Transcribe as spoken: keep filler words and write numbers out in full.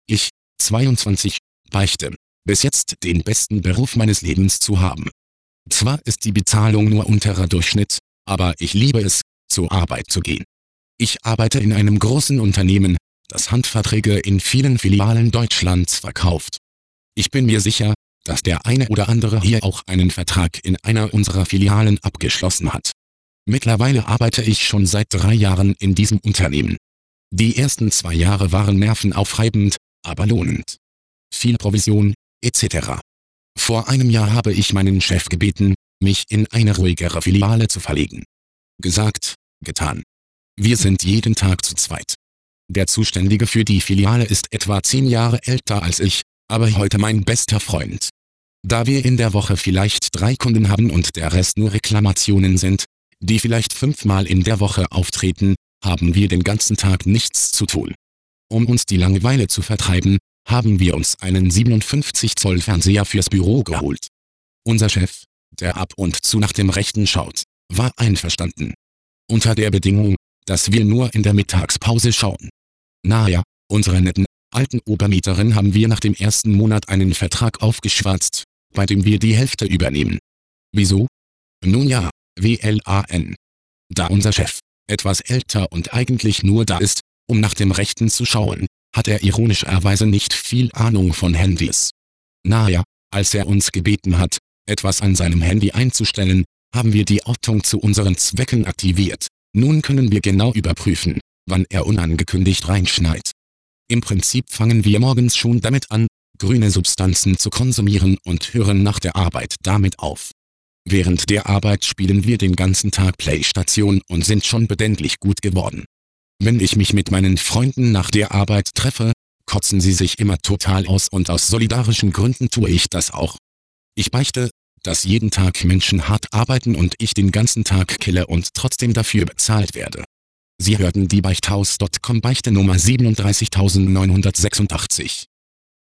Ich, zweiundzwanzig, beichte, bis jetzt den besten Beruf meines Lebens zu haben. Zwar ist die Bezahlung nur unterer Durchschnitt, aber ich liebe es, zur Arbeit zu gehen. Ich arbeite in einem großen Unternehmen, das Handverträge in vielen Filialen Deutschlands verkauft. Ich bin mir sicher, dass der eine oder andere hier auch einen Vertrag in einer unserer Filialen abgeschlossen hat. Mittlerweile arbeite ich schon seit drei Jahren in diesem Unternehmen. Die ersten zwei Jahre waren nervenaufreibend, aber lohnend. Viel Provision, et cetera. Vor einem Jahr habe ich meinen Chef gebeten, mich in eine ruhigere Filiale zu verlegen. Gesagt, getan. Wir sind jeden Tag zu zweit. Der Zuständige für die Filiale ist etwa zehn Jahre älter als ich, aber heute mein bester Freund. Da wir in der Woche vielleicht drei Kunden haben und der Rest nur Reklamationen sind, die vielleicht fünfmal in der Woche auftreten, haben wir den ganzen Tag nichts zu tun. Um uns die Langeweile zu vertreiben, haben wir uns einen siebenundfünfzig Zoll Fernseher fürs Büro geholt. Unser Chef, der ab und zu nach dem Rechten schaut, war einverstanden. Unter der Bedingung, dass wir nur in der Mittagspause schauen. Naja, unserer netten, alten Obermieterin haben wir nach dem ersten Monat einen Vertrag aufgeschwatzt, bei dem wir die Hälfte übernehmen. Wieso? Nun ja, W L A N. Da unser Chef, etwas älter und eigentlich nur da ist, um nach dem Rechten zu schauen, hat er ironischerweise nicht viel Ahnung von Handys. Naja, als er uns gebeten hat, etwas an seinem Handy einzustellen, haben wir die Ortung zu unseren Zwecken aktiviert. Nun können wir genau überprüfen, wann er unangekündigt reinschneit. Im Prinzip fangen wir morgens schon damit an, grüne Substanzen zu konsumieren und hören nach der Arbeit damit auf. Während der Arbeit spielen wir den ganzen Tag Playstation und sind schon bedenklich gut geworden. Wenn ich mich mit meinen Freunden nach der Arbeit treffe, kotzen sie sich immer total aus und aus solidarischen Gründen tue ich das auch. Ich beichte, dass jeden Tag Menschen hart arbeiten und ich den ganzen Tag kille und trotzdem dafür bezahlt werde. Sie hörten die Beichthaus Punkt com Beichte Nummer siebenunddreißigtausendneunhundertsechsundachtzig.